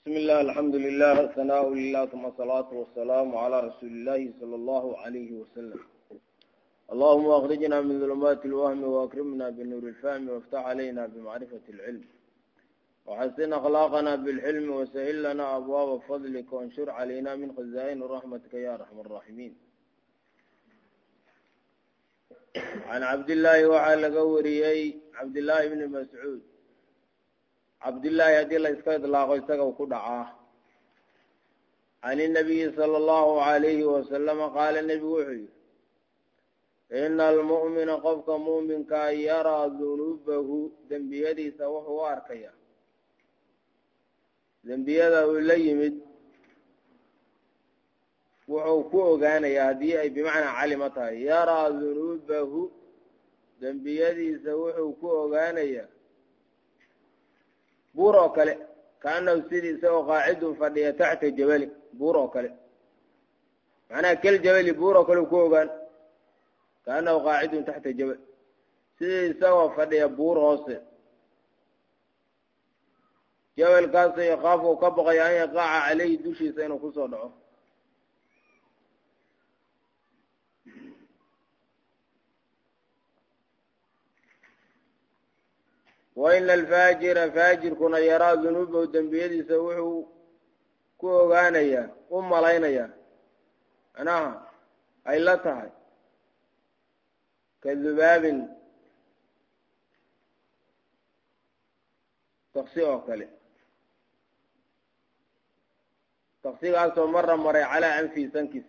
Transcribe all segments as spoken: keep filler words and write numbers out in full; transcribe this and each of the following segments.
بسم الله الحمد لله ثناء لله ثم الصلاة والسلام على رسول الله صلى الله عليه وسلم. اللهم أخرجنا من ظلمات الوهم وأكرمنا بنور الفهم وافتح علينا بمعرفة العلم وحسن أخلاقنا بالحلم وسهل لنا أبواب فضلك وانشر علينا من خزائن رحمتك يا أرحم الراحمين. عن عبد الله وعلى قوري عبد الله بن مسعود عبد الله يدي الله إسكاد الله قيسك وكدعاه عن النبي صلى الله عليه وسلم قال النبي وحي إن المؤمن قفك مؤمن كا يرى ذنوبه ذنبيدي سوح واركيا ذنبيده اللي يمد وحوكوه كان يهدي أي بمعنى علمتها يرى ذنوبه ذنبيدي سوح وكوه كان يهدي بورو كله كأنه سيدي سوى قاعد فردي تحت الجبل بورو كله معناه كل جبل بورو كله كوغان كأنه قاعد تحت الجبل سيدي سوى فردي بور هوسه جبل قاسي يخاف وكبغي أن يقع عليه دوشي سينو كسو دعوه وإن الفاجر فاجر كنا يرى ذنوبه ذنبيدي سوحه كوغانيا أم لينيا أنا أي لا تهي كذباب تقصيعه كله تقصيعه أصلا مرة مرة على أنفي سنكس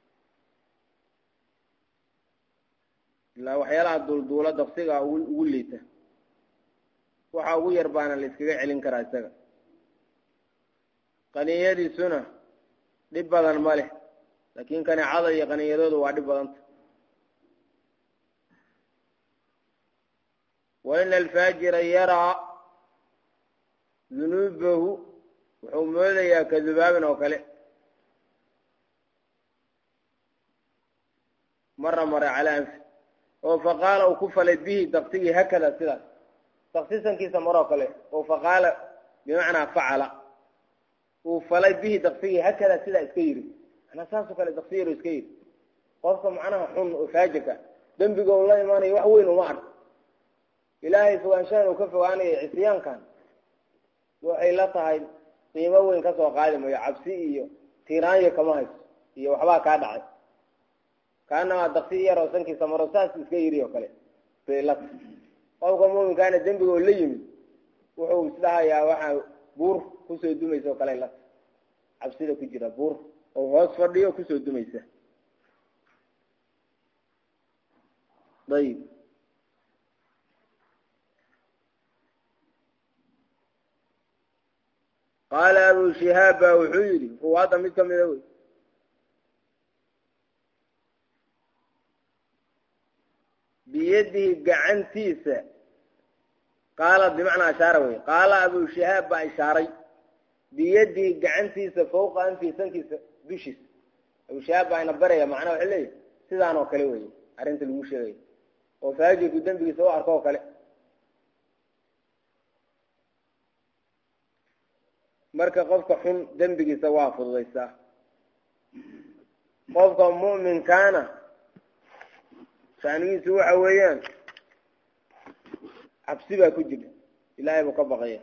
لا وحيالا الدولة تقصيعه وليته waxa ugu yar baana la iskaga celin karaa isaga qaniyadiisuna dhib badan ma leh laakiin kaneecada iyo qaniyadoodu waa dhib badanta wa ina alfaajira yaraa dunuubahu wuxuu moodayaa ka dubaabin oo kale mara mara calaa anfi oo faqaala uu ku falay bihi daqsigii hakada sidaas تخصيصا كيسا مراكله وفقال بمعنى فعل وفلي به تخصيه هكذا سيدا اسكيري انا ساسك لتخصير اسكير قصة معناها حن وفاجك دنبقى والله ماني وحوين ومعر إلهي سوى انشان وكفوا عني عصيان كان وحيلتها قيموين كسوا قادم ويا عبسي تيرانيا كماهي iyo waxba ka dhacay kaana taqsiir roosan ki samarosas iska yiriyo kale feelad qofka muuminkaana dambiga oo la yimid wuxuu islahayaa waxa buur ku soo dumayso kale la cabsida ku jira buur oo hoos fadhiyo ku soo dumaysa dayib قال أبو شهاب وحيري هو هذا مثل من ذوي بيده قعنتيسة قال بمعنى أشاروي قال أبو شهاب بإشاري بيده قعنتيسة فوق أنفي سنكيسة بشيس أبو شهاب بإنبرية معناه وحلي سيدان وكليوي أرنت المشيري وفاجئ قدام بيسوا أركوا كلي marka qofka xun dambigiisa waa fududaysaa qofka mu'minkaana saanigiisu waxa weeyaan cabsi baa ku jira ilaahay buu ka baqaya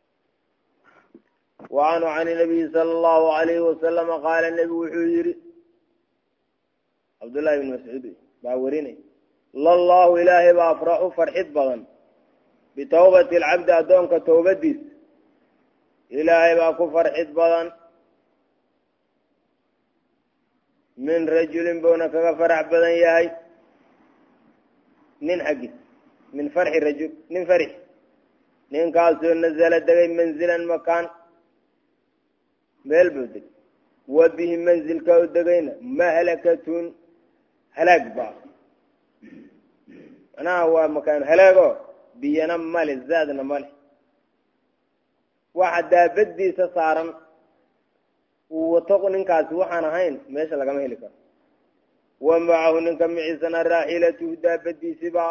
وعنه عن النبي صلى الله عليه وسلم قال النبي وحيري عبد الله بن مسعود باوريني الله إلهي بأفرح فرحت بغن بتوبة العبد أدونك توبديس إلهي باكو فرحت بدن من رجل بونك فرح بدن ياهي من حقي من فرح الرجل من فرح من قاسو نزل الدقي منزلا مكان بالبدل وبه منزل كو الدقين مهلكة هلاك با أنا هو مكان هلاكو بينا مال الزادنا مال واحد بدي سصارم وتقول إنك سوحنا هين ماشى لقى مهلك ومعه إنك معسنا الراحلة دا بدي سبا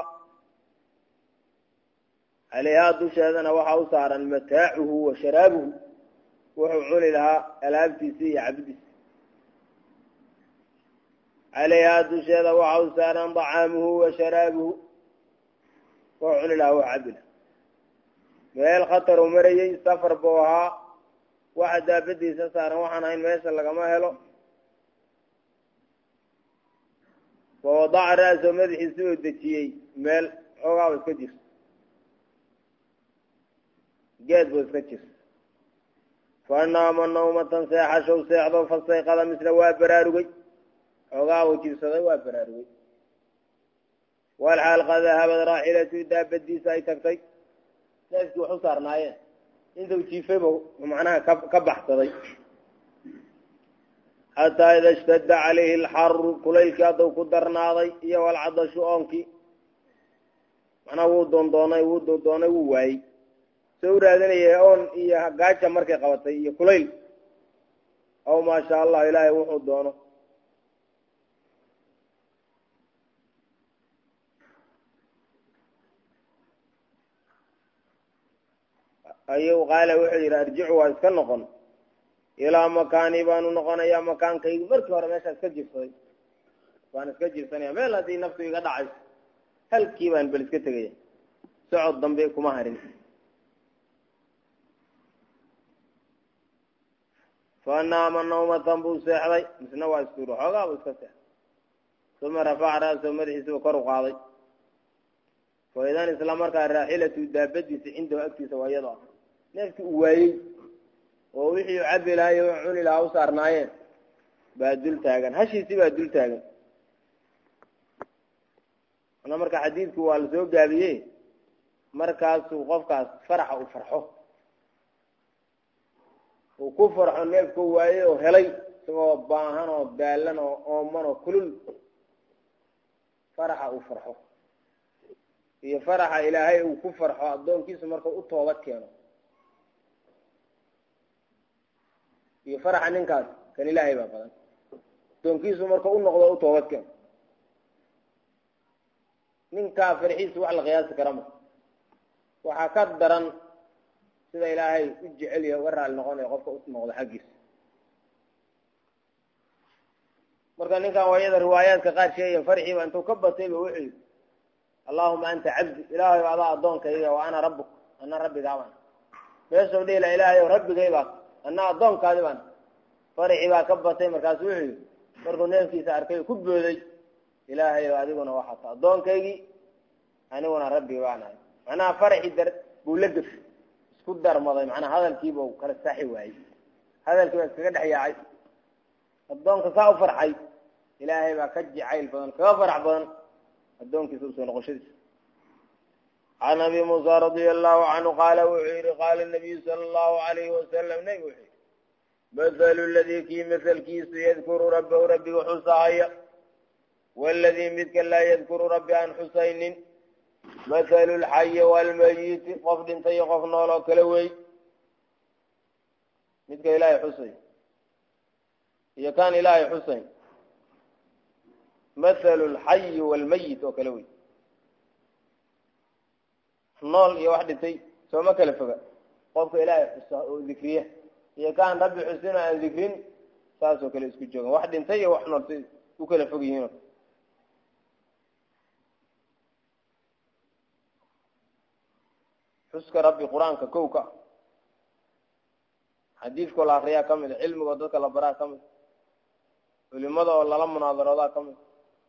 عليها دوشهدنا وحاو صارا متاعه وشرابه wuxuu cuni lahaa alaabtiisii iyo cabdiis calayhaa dusheeda waxa u saaran dacaamuhu wa sharaabuhu wuxuu cuni lahaa wax cabi laha meel khatar u marayey safar buu ahaa waxa daabadiisa saaran waxaan ahayn meesha lagama helo wawadaca ra'sahu madaxiisi uu dejiyey meel xoogaa u iska jirto geed buu iska jirto fanaama nawmatan seexashow seexdo fastayqada misna waa baraarugay xoogaa uu jibsaday waa baraarugay walxaal qad dahabad raaxilatu daabadiisa ay tagtay neefkii wax u saarnaayeen intuu jiifayba macnaha ka ka baxsaday xataa ida ishtadda calayhi alxaru kulaylkii hadduu ku darnaaday iyo walcadashu oonkii macnaha wuu doondoonay wuu doondoonay wuu waayey soo u raadinayay oon iyo gaaja markay qabatay iyo kulayl aw maasha allah ilaahay wuxuu doono ayuu qaala wuxuu yidhi arjicu waa iska noqon ilaa makaanii baanu noqonayaa makaankaygu markii hore meeshaa iska jibsaday waan iska jibsanaya meel haddii naftu iga dhacayso halkii baan bel iska tegaya socod dambe kuma harin fanaama nawmatan buu seexday misna waa istuuro xoogaa buu iska seexday uma rafaca ra'sahu madaxiisuu kor u qaaday faidan isla markaa raaxilatu daabadiisa cindahu agtiisa waa iyadoo ah neefkii uu waayey oo wixii u cabi lahaa iyo cuni lahaa u saarnaayeen baa dul taagan hashiisii baa dul taagan ana marka xadiidku waa la soo gaabiyey markaasuu qofkaas faraxa u farxo uu ku farxo neefku waayey oo helay isagoo baahan oo daalan oo ooman oo kulul faraxa uu farxo iyo faraxa ilaahay uu ku farxo addoonkiisu markuu u toobad keeno iyo faraxa ninkaas kan ilaahay baa badan addoonkiisu markuu u noqdo u toobad keeno ninkaa farxiisu wax la qiyaasi kara ma waxaa ka daran sida ilaahay u jecel yahay uga raali noqonaya qofka u noqdo xaggiisa marka ninkan waayada riwaayaadka qaar sheegayan farxiiba intuu ka batayba wuxuu yidhi allahuma anta cabdi ilaahay adaa addoonkayga wa ana rabbuk ana rabbigaa baan meeshau dhihila ilaahay rabbigay baa ana addoonkaadi baan farxii baa ka batay markaasu wuxuu yidhi markuu neefkiisa arkay ku booday ilaahay adiguna waxaa ta addoonkaygii aniguna rabbi baan ahay macnaha farxii dar buu la gafay isku darmaday macnaha hadalkiiba u kala saaxi waayey hadalkii baa iskaga dhex yaacay addoonka saa u farxay ilaahay baa ka jacayl badan kaga farax badan addoonkiisa usoo noqoshadiisa can abi muusa radia allahu canhu qaala wuxuu yihi qaala nabiyu sala allahu alayhi wasalam nabi wuxuu yihi mathalu ladii kii mahalkiisu yadkuru rabbahu rabbiga xusahaya waladii midka laa yadkuru rabbi aan xusaynin mathalu lxayi waalmayiti qof dhintay iyo qof nool oo kale wey midka ilaahay xusay iyo kaan ilaahay xusayn mathalu lxayi waalmayit oo kale wey nool iyo wax dhintay sooma kala foga qofka ilaahay xusa oo dikriya iyo kaan rabbi xusin oo aan dikrin saasoo kale isku joogan wax dhintay iyo wax nool say u kala fog yihiin xuska rabbi qur-aanka kow ka xadiidkoo la akriyaa ka mid a cilmigoo dadka la baraa ka mid culimada oo lala munaadaroodaa ka mid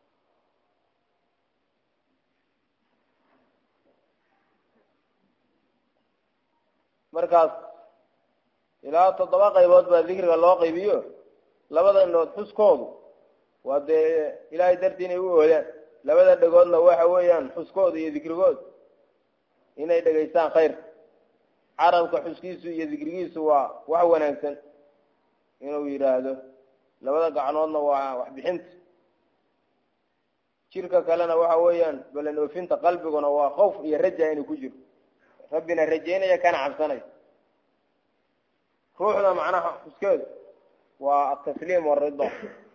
markaas ilaa toddoba qaybood baa dikriga loo qaybiyo labada indhood xuskoodu waa dee ilaahay dartii inay u oodaan labada dhegoodna waxa weeyaan xuskooda iyo dikrigooda inay dhegaystaan khayr carabka xuskiisu iyo dikrigiisu waa wax wanaagsan inuu yidhaahdo labada gacnoodna waa waxbixinta jirka kalena waxa weeyaan balan oofinta qalbiguna waa khawf iyo raja inuu ku jiro rabbina rajaynaya kana cabsanay ruuxda macnaha xuskeedu waa atasliim warida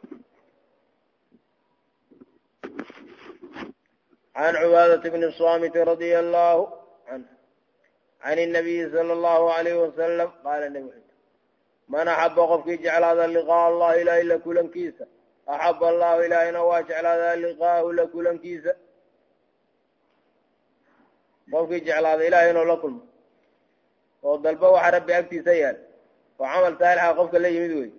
can cubaadata bni saamit radia allahu canhu can الnabiyi sala allahu alayhi wasalam qaala nabi wuxuu man axaba qofkii jeclaada liqaa'a allahi ilaahay la kulankiisa axaba allahu ilaahayna waa jeclaadaa liqaa'ahu la kulankiisa qofkii jeclaada ilaahay inuu la kulmo oo dalba waxa rabbi agtiisa yaal oo camal saalixa qofka la yimid wey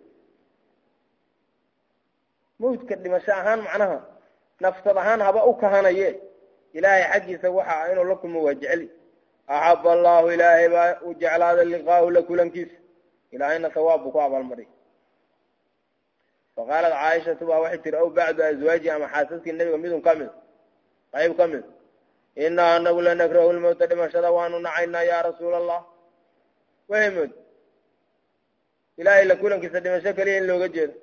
mawdka dhimasho ahaan macnaha nafsad ahaan haba u kahanaye ilaahay xaggiisa waxa inuu la kulmo waa jeceli axaba allahu ilaahay baa u jeclaada liqaahu la kulankiisa ilaahayna sawaab buu ku abaalmaray faqaalat caaishatu baa waxay tiri aw bacdu azwaaji ama xaasaskii nebiga midun ka mid qayb ka mid inaa anagu lanakrahu lmowta dhimashada waanu nacaynaa yaa rasuula allah waxay mood ilaahay la kulankiisa dhimasho keliya in looga jeedo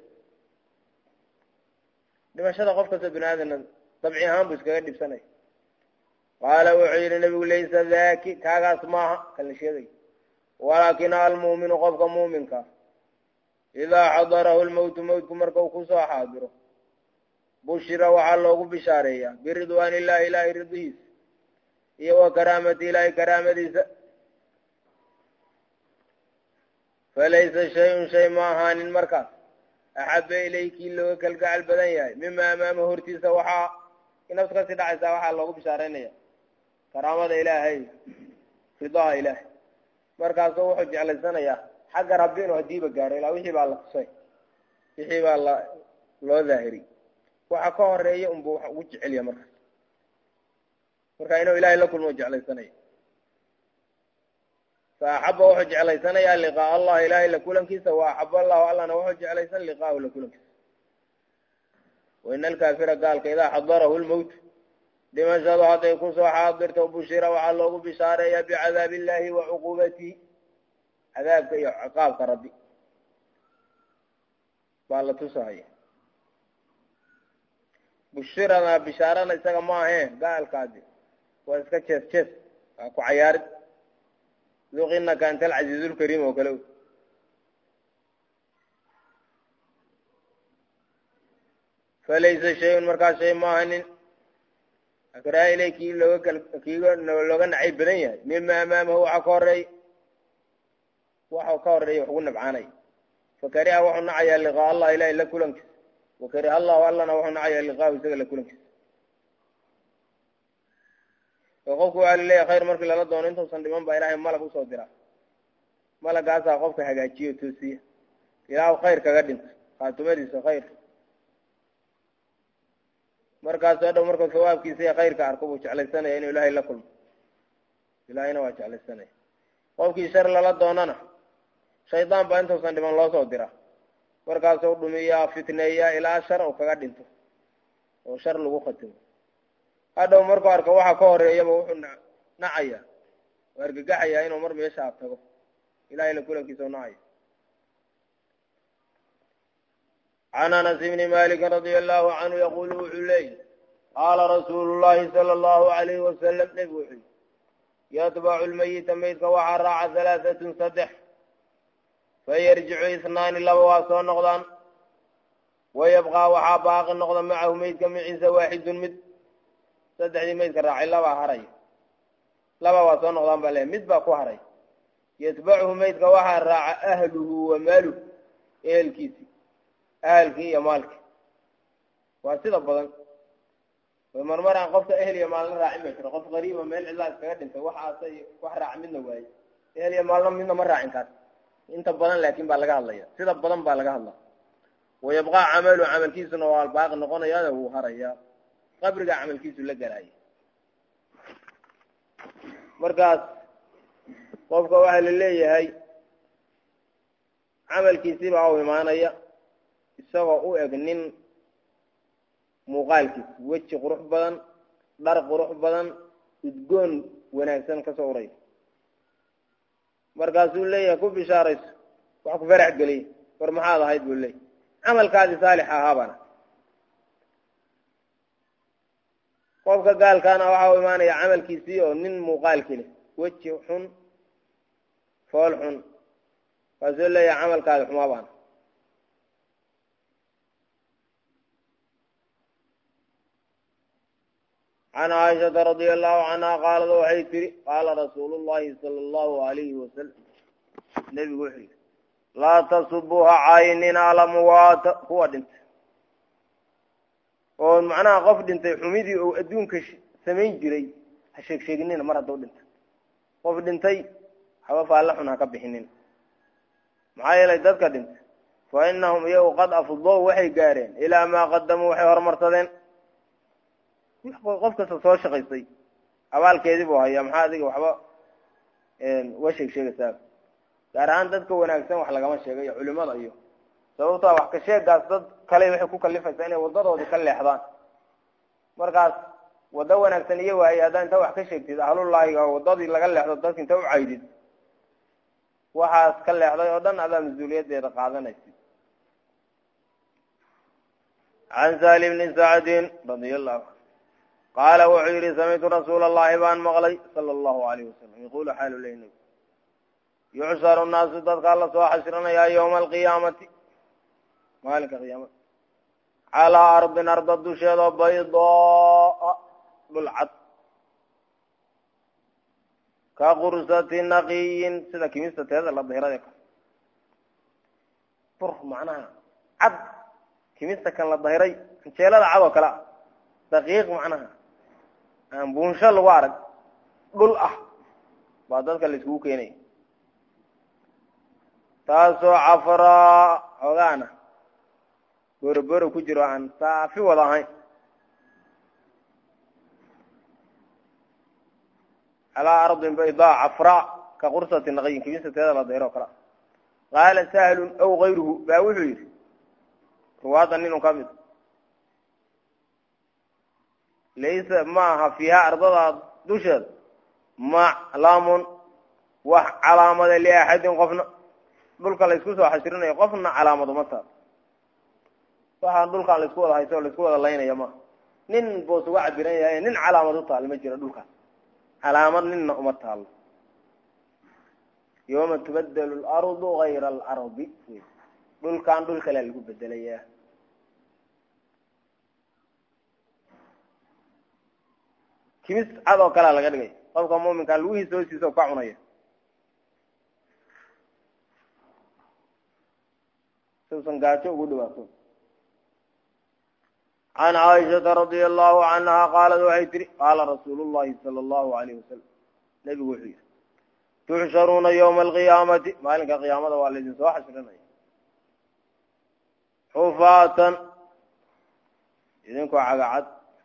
dhimashada qof kasta bini aadamna dabci ahaan buu iskaga dhibsanaya qaala wuxuu yidhi nebigu laysa daaki kaagaas maaha kan la sheegay walaakina almu'minu qofka muuminka idaa xadarahu lmowtu mowtku marka uu kusoo xaadiro bushira waxaa loogu bishaareeyaa biridwaan illahi ilaahay ridihiisa iyo wa karaamati ilaahay karaamadiisa falaysa shay-un shay ma ahaanin markaas axaba ilaykii looga kalgacal badan yahay mima amaama hortiisa waxaa naftu kasii dhacaysaa waxaa loogu bishaaraynaya karaamada ilaahay ridaha ilaahay markaasuu wuxuu jeclaysanayaa xagga rabbi inuu hadiiba gaaro ilaa wixii baa la tusay wixii baa la loo daahiriy waxa ka horeeya unbuu wax ugu jecelya markaas marka inuu ilaahay la kulmo jeclaysanaya فأحب وحو جعليسان يا لقاء الله إله إلا كلن كيسا وأحب الله ألنا وحو جعليسان لقاءه لكلن كيسا وإن الكافر قال كإذا حضره الموت لما شهد حتى يكون سوى حاضر وبشير وعلوه بشارة بعذاب الله وعقوبته عذاب عقاب ربي والله تصحيح بشيرنا بشارنا إساق ما هي قال كاذب وإسكا تشيس تشيس أكو عيارد ذوق إنك أنت العزيز الكريم وكلو فليس شيء مركز شيء ما هن أكره إليه كي لو كي لو كان عيب بنيه مما أمامه عقاري وحقاري وحقنا بعاني فكره وحنا عيا لقاء الله إله إلا كلنك وكره الله والله وحنا عيا لقاء وسجل كلنك وقفوا على الله خير مرك الله دون أنتم صندمان بإله ملك وصدرا ملك عسى قفك حاجاتي وتوسي إله خير كقدم خاتمه خير مركز هذا مركز ثواب كيسي خير كأركبه على السنة يعني إله إلا كل إله إنا واجه على السنة قفك شر الله دوننا شيطان بأنتم صندمان الله صدرا مركز دمية فتنية إلى شر وكقدم وشر لو ختم هذا مركو أركو واحد كور يبغى وحنا نعيا وأرجع عيا إنه مر ميسا أبتغو إلهي لكلهم كيسو نعيا عن أنس بن مالك رضي الله عنه يقول عليه قال رسول الله صلى الله عليه وسلم نبوحي يتبع الميت ميت وعراع ثلاثة صدح فيرجع اثنان لبواسو نقضان ويبقى وحاباق النقضان معه ميت كمعيسى واحد مد saddexdii meydka raacay laba haray laba waa soo noqdaan bale mid baa ku haray yatbachu meydka waxa raaca ahluhu wa maluhu ehelkiisi ahalkii iyo maalki waa sida badan way marmaraan qofka ehel iyo maalna raacin ma jiro qof qariiba meel cidlaa iskaga dhintay waxaasay wax raac midna waaye ehel iyo maalna midna ma raacin kaas inta badan laakiin baa laga hadlaya sida badan baa laga hadlaa wayabqa camalu camalkiisuna waa baaqi noqonayaa wuu harayaa qabriga camalkiisu la galay markaas qofka waxa la leeyahay camalkiisii baa u imaanaya isagoo u eg nin muuqaalkiis weji qurux badan dhar qurux badan udgoon wanaagsan ka soo uray markaasuu leeyahay ku bishaarayso wax ku farax geliy war maxaad ahayd buu leeyahay camalkaadi saalix ahaabana qofka gaalkaana waxa uu imaanaya camalkiisii oo nin muuqaalkii leh weji xun fool xun kaasuu leeyahay camalkaadi xumaa baan عن عائشة رضي الله عنها قالت وحي تري قال رسول الله صلى الله عليه وسلم نبي وحي laa tasubuha caynina alamuwaata kuwa dhintay oo macnaha qof dhintay xumidii oo adduunka samayn jiray ha sheeg sheeginina mar hadduu dhintay qof dhintay haba faalla xun ha ka bixinin maxaa yeelay dadka dhintay fa inahum iyagu qad afdow waxay gaareen ilaa maa qadamuu waxay horumarsadeen qof kasta soo shaqaystay abaalkeedii buu hayaa maxaa adiga waxba uga sheeg sheegaysaa gaar ahaan dadka wanaagsan wax lagama sheegayo culimada iyo sababtaa wax ka sheegaas dad kale waxay ku kalifaysaa inay wadadoodii ka leexdaan markaas wado wanaagsan iyo waayey haddaan inta wax ka sheegtid ahlullaahiga wadadii laga leexdo dadka inta u caydid waxaas ka leexday oo dhan adaa mas-uuliyadeeda qaadanaysid can saali bni sacdin radia allahu canhu qaala wuxuu yidhi samictu rasuula allahi baan maqlay sala allahu alayh wasalam yaqulu xaalu ley nab yuxsharu nnaasu dadkaa la soo xashrinayaa yowma alqiyaamati maalinka qiyaamada calaa ardin arda dusheedoo baydaa dhul cad ka qursati naqiyin sida kimista teeda la dahirade ka bur macnaha cad kimista kan la dahiray anjeelada cad oo kale ah daqiiq macnaha aan buunsho lagu arag dhul ah baa dadka la iskugu keenaya taasoo cafraa xoogaana boroboro ku jiro aan saafi wada ahayn calaa ardin baydaa cafraa ka qursati naqiyin kimista teeda la dahiro oo kale ah qaala sahlun aw gayruhu baa wuxuu yidhi ruwaadda ninun ka mid laysa ma aha fiiha ardada dusheeda maclamun wax calaamada liaxadin qofna dhulka la isku soo xashrinayo qofna calaamad uma taal waxaan dhulkaan la isku wada hayso o la isku wada laynaya maaha nin boos uga cabiran yahay nin calaamad u taal ma jiro dhulkaas calaamad ninna uma taalo yawma tubadelu alardu gayra alardi dhulkaan dhul kalea lagu bedelayaa kimis cad oo kalea laga dhigay qofka muuminkaa lugihiisa hoostiisa oo ka cunaya siusan gaajo ugu dhawaato can caaishata radia allahu canha qaalat waxay tihi qaala rasuulu llahi sala allahu alayh wasalam nebigu wuxuu yihi tuxsharuuna yawma alqiyaamati maalinka qiyaamada waa laydin soo xashrinaya xufaatan idinkoo cagacad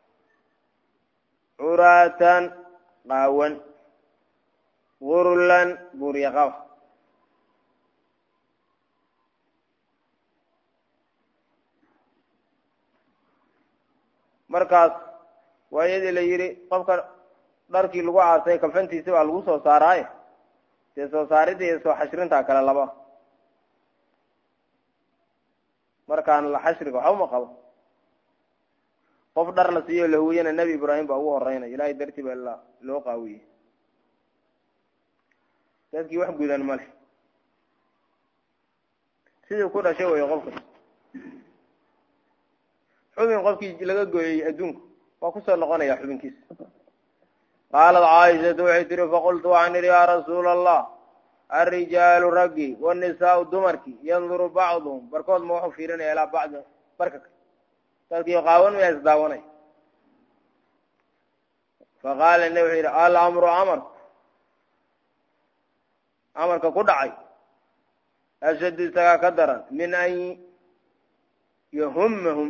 curaatan qaawan gurlan buryaqaba markaas waa iyadii la yidhi qofka dharkii lagu aasay kafantiisi baa lagu soo saaraaye dee soo saaridda iyo soo xashrintaa kale laba markaan la xashriga waxa uma qabo qof dhar la siiyo la huwiyana nebi ibraahim baa ugu horeynaya ilaahay dartii baa la loo qaawiyey dadkii wax gudan male sidii ku dhashay wayo qofkas xubin qofkii laga gooyey adduunku waa kusoo noqonaya xubinkiisa qaalat caaishatu waxay tihi faqultu waxaan idhi yaa rasuula allah alrijaalu raggi wanisaau dumarkii yanduru bacduhum barkood ma waxuu fiirinaya ilaa bacdi barka kale dadkii qaawan miyaa isdaawanay faqaala nabi wuxuu yidhi alamru amarku amarka ku dhacay ashaddu isagaa ka daran min an yahumahum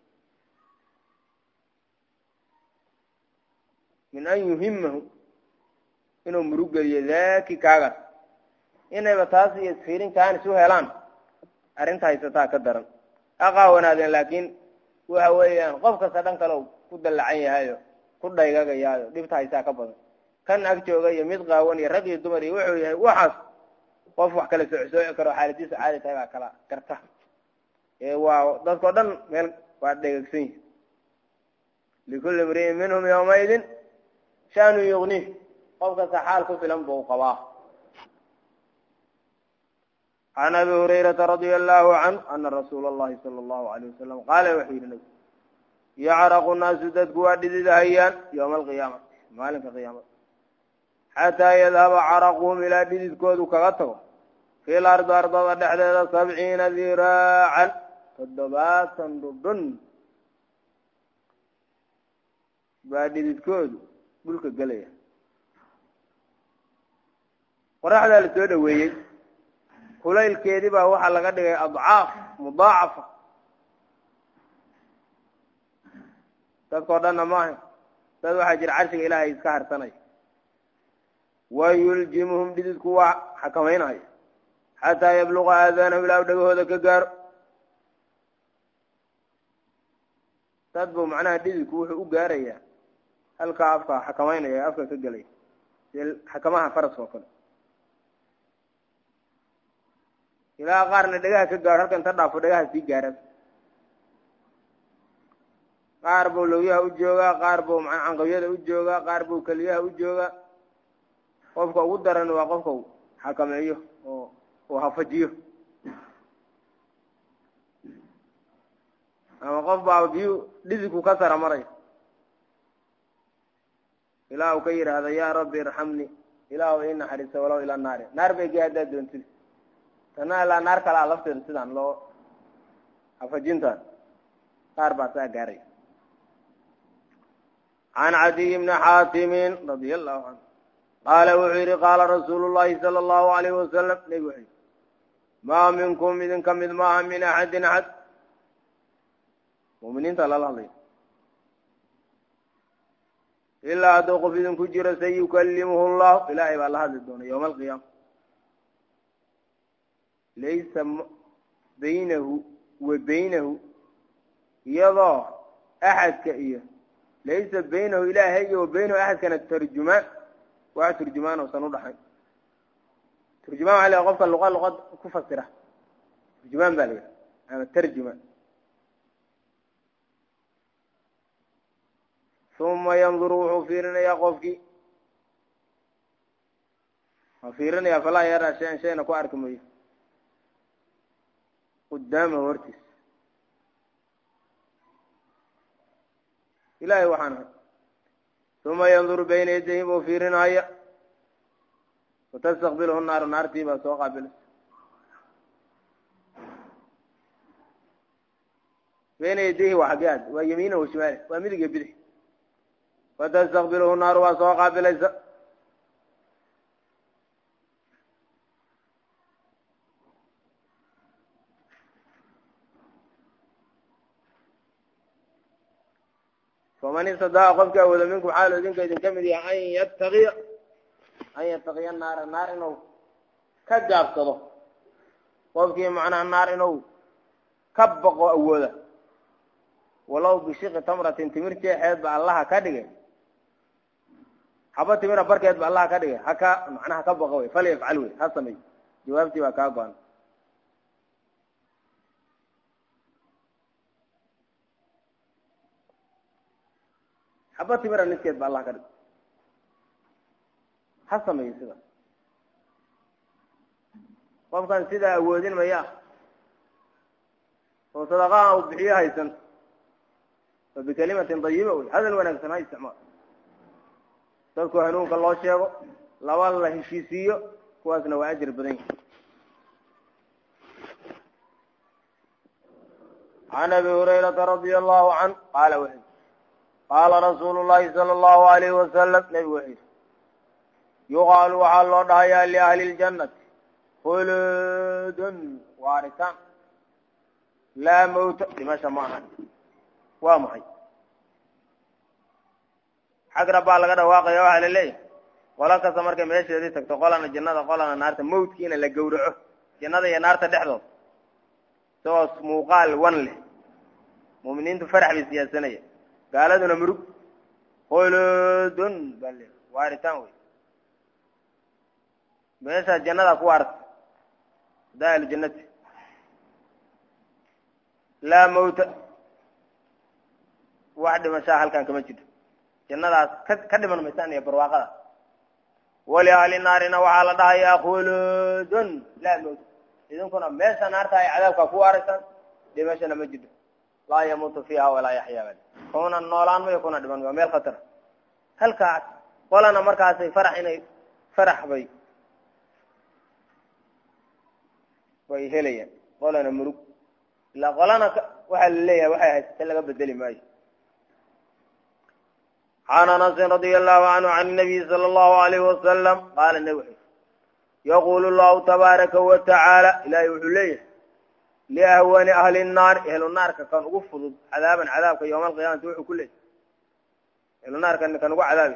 min an yuhimahum inuu murugeliyo daaki kaagas inayba taas iyo isfiirin kaan isu helaan arrinta haysataa ka daran aqaawanaadeen laakiin waxa weeyaan qof kasta dhan kale ku dallacan yahayo ku dhaygagayaayo dhibta haysaa ka badan kan ag jooga iyo mid qaawan iyo rag iyo dumar iyo wuxuu yahay waxaas qof wax kala socsooci karo xaaladiisa caadi tahay baa kala garta ee waa dadkao dhan meel waa dhegagsan yihi likulli imri'in minhum yawmaidin shaanu yugnih qof kasta xaal ku filan buu qabaa can abi hurayrata radia allahu canhu ana rasuula allahi sala allahu alayh wasalam qaala wuxuu yidhi nabi yacraqu naasu dadku waa dhididahayaan yowma alqiyaamati maalinka qiyaamada xataa yadhaba caraquhum ilaa dhididkoodu kaga tago في الأرض أرض دحدة سبعين ذراعا تضبات ضدن بعد ذكود بلك الجلية وراح ذا لسود ويجي كلي الكذبة هو على قد أضعاف مضاعفة تذكرنا معه تذو حجر عرش إلهي يسكهر سنة ويلجمهم بذكوا حكمين هاي حتى يبلغ آذانه إلى أودقه ذاك الجار تدبو معناها بذكوا وجارية هل كأفكا حكمين يا أفكا كجلي حكمها فرس وكل إلى قارن دقها كجار هل كان تضعف دقها في جارس قاربوا لويها وجوجا قاربوا مع عنقية وجوجا قاربوا كليها وجوجا قفك ودرن وقفك حكميه وهفجيه أما قف بعضيو لذكو كسر مري إله كير هذا يا ربي ارحمني إله إن حريص ولو إلى النار نار بيجي هذا دونتي تنا لا نار كلا لفت السدان لو هفجينتان قارب ساقاري عن عدي بن حاتم رضي الله عنه قال وحير قال رسول الله صلى الله عليه وسلم نبي ما منكم إذن كم ما من أحد أحد مؤمنين تعالى الله إلا أدوق في ذن كجر سيكلمه الله إلى عباد الله هذا الدون يوم القيامة ليس بينه وبينه يضع أحد كئية ليس بينه إلهي وبينه أحد كان الترجمان واحد ترجمان وسنود حي ترجمان على غفص اللغة اللغة كفسرة ترجمان بالغ أنا الترجمان ثم ينظر فيرنا يا قفكي وفيرنا يا فلا يرى شيئا شيئا نكو أركمه قدامه ورتس إلهي وحانه ثم ينظر بين يديه وفيرنا هيا وتستقبله النار النار تيبا سوق قابله بين يديه وحقات ويمينه وشماله ومدق بده وتستقبله النار وسوق قابله فمن استطاع قفك أولا منكم حاله ذنك إذن كمدي أن يتقي أن يتقي النار النار إنه كجاب صده قفك معنى النار إنه كبق أولا ولو بشيق تمرة تمر حيث الله كدقه حبا تمر بركة يتبع الله كدقه حكا معناها كبق أولا فليفعلوه هسمي جوابتي وكاقوان حبا تمر النسكيت بالله كدقه هسمي سيدا قفكا سيدا أودين مياه وصدقاء وبحيها يسن فبكلمة طيبة هذا الونك سنة استعمال تذكر هنوك الله شيئا لا والله هشيسية كواسنا وأجر بدين عن أبي هريرة رضي الله عنه قال وحيد قال رسول الله صلى الله عليه وسلم نبي وحيد يقال وحال الله لأهل الجنة خلود وارثان لا موت لماذا معنا وامحي حق ربا لغدا واقع يا اهل الليل ولا كسمرك ميشيدي تagto qolana jannada qolana naarta mawdkiina la gowraco jannada iyo naarta dhexdood soo muuqaal wan leh muuminiintu farax bi siyaasanaya gaaladuna murug qolodun bal waaritaan way meesha jannada ku waarta daal jannati la mawta واحد مشاهل كان كما جد جنة كدمن مسان يا برواقة ولأهل النار وعلى ده يخلدون لا موت إذن كنا ماشى نار تاي عذاب كفوارسا دي ماشى نمجد لا يموت فيها ولا يحيا بل هنا النولان ما يكون دمن وميل خطر هل كعد ولا نمر كاسي فرح إني فرح بي way helayaan qolana murug ilaa qolana waxaa la leeyahay waxay haysata laga bedeli maayo عن أنس رضي الله عنه عن النبي صلى الله عليه وسلم قال النبي يقول الله تبارك وتعالى إلهي وحليه لأهوان أهل النار أهل النار كانوا قفضوا عذابا عذابك يوم القيامة توحوا كله أهل النار كانوا عذابا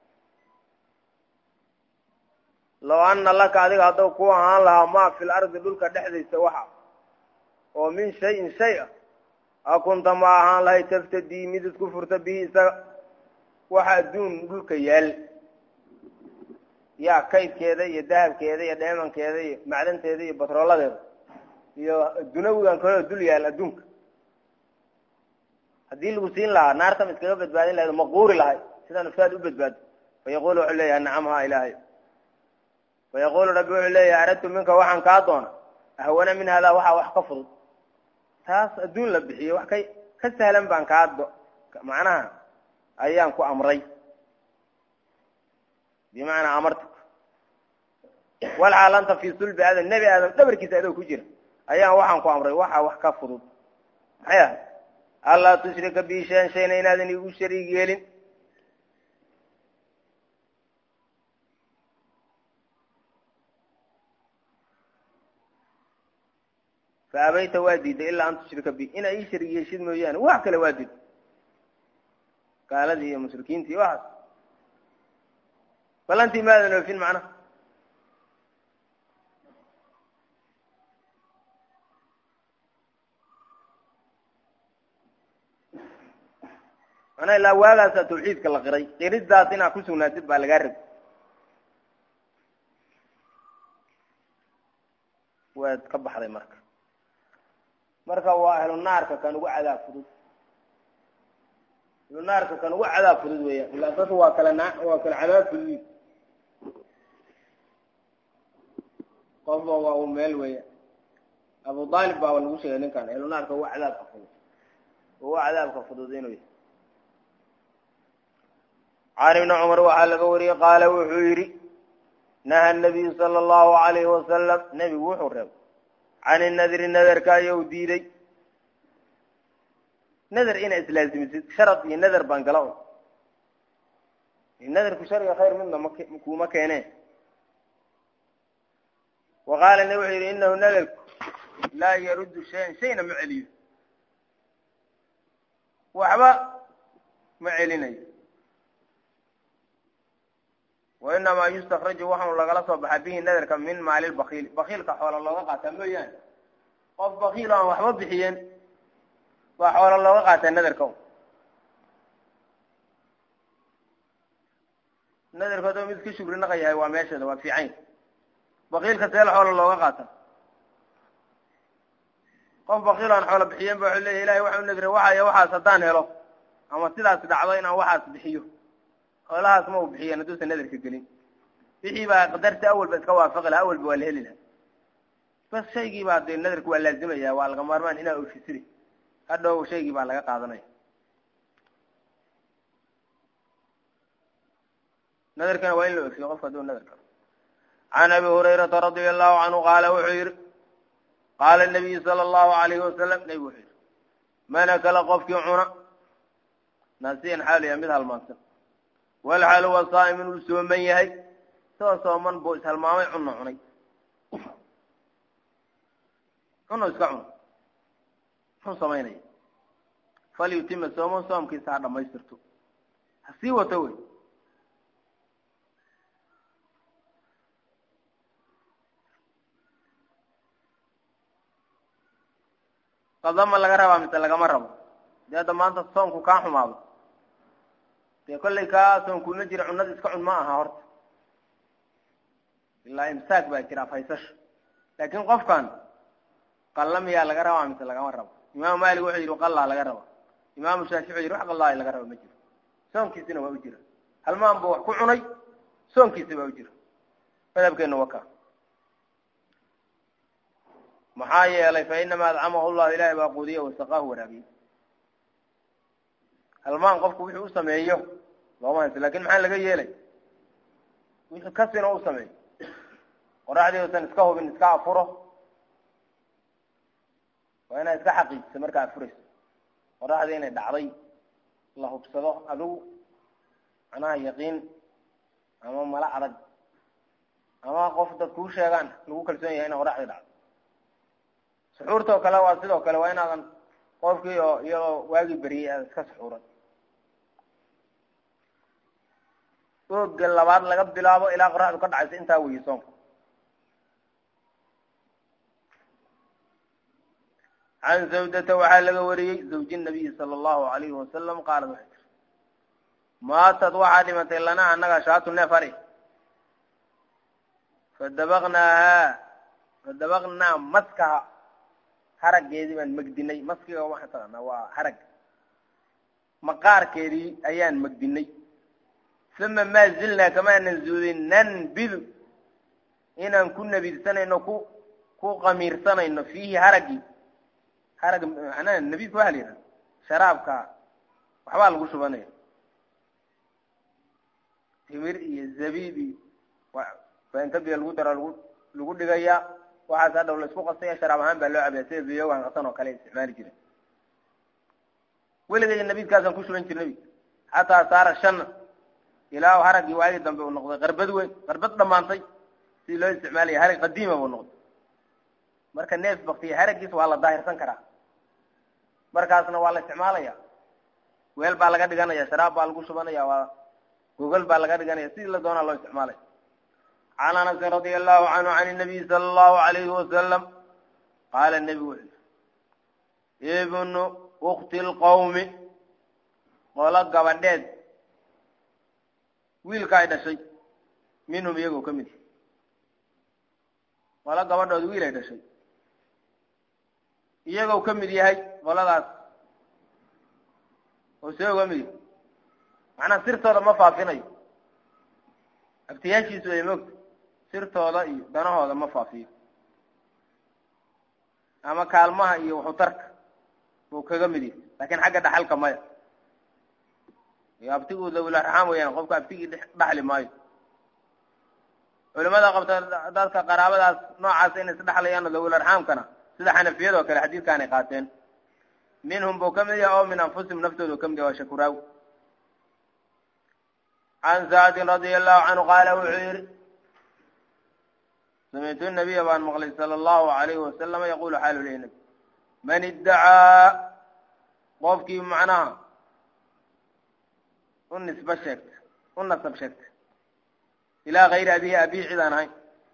لو أن الله كذلك هذا قوة لها ما في الأرض دولك دحذي سواحا ومن شيء شيء أكنت معها لا تفتدي مدد كفرت به waxa adduun dhulka yaal yaa kaydkeeda iyo dahabkeeda iyo dheemankeeda iyo macdanteeda iyo batrooladeeda iyo dunawigan kale dul yaal adduunka haddii lagu siin lahaa naarta ma iskaga badbaadin lahayd ma quuri lahay sida naftaad u badbaado fayaqulu wuxuu leeyahay nacamha ilaahay fayaqulu rabbi wuxuu leeyahay aradtu minka waxaan kaa doona ahwana min hada waxa wax ka fudud taas adduun la bixiyo wax kay ka sahlan baan kaa do macnaha ayaan ku amray bimaana amartuk wal aalanta fi sulbi hada nabi adam dabarkiisa adoo ku jira ayaan waxaan ku amray waxa wax ka fudud haya alla tushrika bi shan shayna inaadan igu shariig yeelin فأبيت واديد إلا أن تشرك بي إن أي شريك يشد مويان وحكى لواديد قال هذه مشركين في واحد فلا أنت ماذا نوفين معنا أنا إلا والا ستوحيد كالغري غير الذاتنا كسو ناسب بالغرب وتقبح هذه مركة مركة وأهل النار كانوا عذاب فدود النار كانوا عذاب فدود ويا إلا تسوى كلنا وكل عذاب فدود قفوا وأمال ويا أبو طالب باول وشيء إن كان أهل النار كانوا عذاب فدود هو عذاب فدودين ويا عن ابن عمر وحال قوري قال وحيري نهى النبي صلى الله عليه وسلم نبي وحره عن النذر النذر كايو ديري نذر إن إسلازم شرط النذر بانقلاو النذر كشرع خير منه مكو مكانه وقال النبي إنه النذر لا يرد شيئا شيئا معليه وحبا معليني وإنما يستخرج وحن لغلصه بحبه النذر كم من مال البخيل بخيل كحول الله قاتل ميان قف بخيل وحبا بحيان وحول الله قاتل النذر كون النذر كدو مثل شكر نقيا وماشد وفي عين بخيل كسيل حول الله قاتل قف بخيل عن حول بحيان بحول الله إلهي وحن النذر وحا وحا صدان هلو أما سلاس دعوين وحا بحيو ولا اسمه بحية ندوس النذر في الجليل بحي بقى قدرت أول بس كوافق له أول بوالهل له بس شيء بعد النذر كوا لازم يا والقمر ما هنا وش يصير هذا هو شيء بعد لقى قاضنا نذر كان وين له في غرفة دون نذر عن أبي هريرة رضي الله عنه قال وحير قال النبي صلى الله عليه وسلم نبي وحير ما نكل قفك عنا ناسين حالي مثل المنصب والحال هو صائم وسومن يهي سو سومن بو سلمامي عنا عني عنا اسكعون شو سميني فليتم سومن سوم كي ساعه ما يسرتو حسي وتوي قدام لا غرابه مثل لا غمرب ده ما انت صومك كان حماده كل كاسون كنا جرى عنا إسكعون معها هرت إلا إمساك بكرة فايسش لكن قف كان قال لم يا لجرا مثل لجرا مرة إمام مالك وحيد وقال الله لجرا إمام الشافعي يروح قال الله لجرا مجرى سون كيسنا وجرى هل ما نبوح كعناي سون كيسنا وجرى فلا بكين وكا محايا عليه فإنما أطعمه الله إلهي وقوديه وسقاه وربيه halmaan qofku wuxuu u sameeyo looma haysto laakiin maxaa laga yeelay wixii ka sino u sameeyo qoraxdii oo san iska hubin iska afuro وأنا إسكحقي سمرك أفرس وراح ذينا دعري الله بصدق أدو أنا يقين أما ملا عرج أما قفت كوشة كان لو كل سنة هنا وراح يدعر سحورته كلا واسده كلا وين هذا قف كي يو يو واجب بريء كسحورة وقال لبعض لقب بلابه إلى قراءة قد عز أنت ويسون عن زوجته وحال وري زوج النبي صلى الله عليه وسلم قال ما تطوع علمت لنا أنك شاة نفري فدبغناها فدبغنا مسكها حرق جيدي من مقدني مسكها وما حصلنا وحرق مقار كيري أيان مقدني ثم ما زلنا كما ننزل ننبذ إن كنا بسنة إنه كو كو قمير سنة إنه فيه حرقي حرق أنا النبي فهلنا شراب كا وحوال غشبانية تمر الزبيبي فإن تبدي الوتر الوتر جاية وحاس هذا ولا سوق السيا شراب هم بلوع بيسير بيو عن قطن وكلام استعمال كده ولا جاي النبي كذا كوشلين النبي حتى صار الشن إلى وحرق يوالي دم بالنقطة غربت وين غربت لما أنتي في لو استعمالي حرق قديمة بالنقطة مركز الناس بقتي حرق جس والله ظاهر سنكرة مركزنا والله استعمالية ويل بالغ دغنا يا شراب بالغ شبنا يا جوجل بالغ دغنا يا سيل دونا الله استعمالي عن انس رضي الله عنه عن النبي صلى الله عليه وسلم قال النبي ابن اخت القوم قال غبدد ويل كايدا شيء منهم يغو كمي قال غبدد ويل ايدا شيء يغو كمي yahay qoladaas oo soo gami macna sirtooda ma faafinayo abtiyaashiisu ay moog sirtooda iyo danahooda ma faafiyo ama kaalmaha iyo wuxuu tarka uu kaga midi laakiin xagga dhaxalka maya iyo abtigu dawla raxam weeyaan qofka abtigi dhaxli maayo culimada qabta dadka qaraabadaas noocaas in is dhaxlayaan dawla raxamkana sida xanafiyada kale xadiidkan ay qaateen منهم بكم أو من أنفسهم نفسه بكم دوا شكراو عن سعد رضي الله عنه قال وعير سمعت النبي بن مغلي صلى الله عليه وسلم يقول حاله لينك من ادعى قفك معناها النسبة شك النسب شك إلى غير أبيه أبيه عذان هاي